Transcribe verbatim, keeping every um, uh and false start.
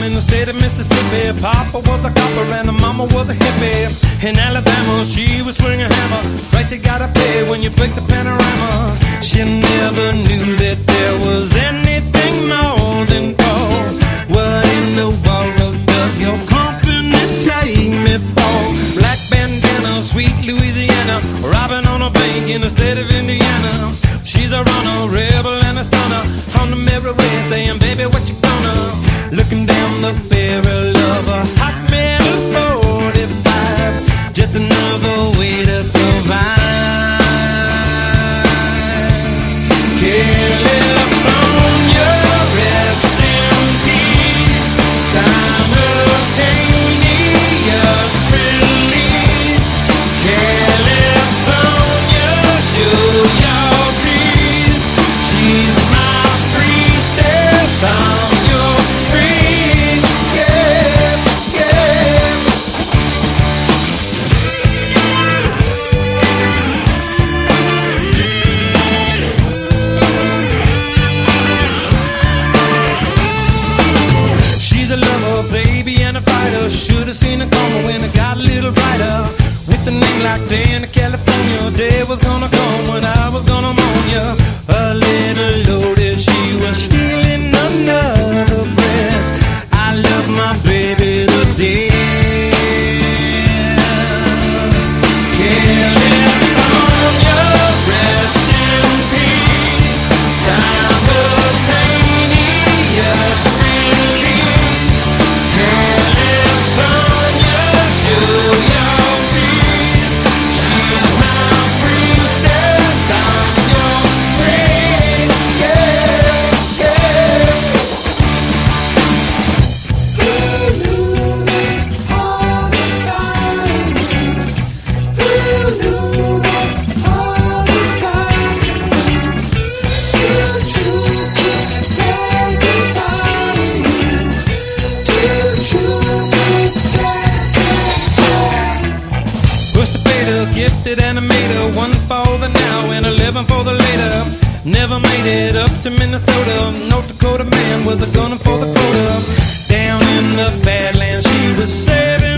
in the state of Mississippi. Papa was a copper and the mama was a hippie. In Alabama, she was swinging a hammer. Price you gotta pay when you break the panorama. She never knew that there was anything more than gold. What in the world does your company take me for? Black bandana, sweet Louisiana, robbing on a bank in the state of Indiana. She's a runner, rebel and a stunner, on the merry way saying, baby, what you gonna? Looking down the barrel of a hot metal forty-five, just another way to survive. California, rest in peace. Simultaneous release. California, show your teeth. She's my priestess from your breeze. Yeah, yeah. She's a lover, baby, and a fighter. Should've seen her coming when it got a little brighter. With a name like Dana, California, day was gonna come when I was gonna mourn ya. A little loaded, she was stealing another breath. I love my baby to death. California, rest in peace. Simultaneous release. California, show your teeth. She's my priestess, I'm your praise. Yeah, yeah. Who knew that all this time? Who knew that all this time? Too true to say goodbye to you. Too true to say, say, say. Push the fader, gifted animator, one for the now and eleven for the later. Never made it up to Minnesota. North Dakota man with a gun for the quota. Down in the Badlands, she was saving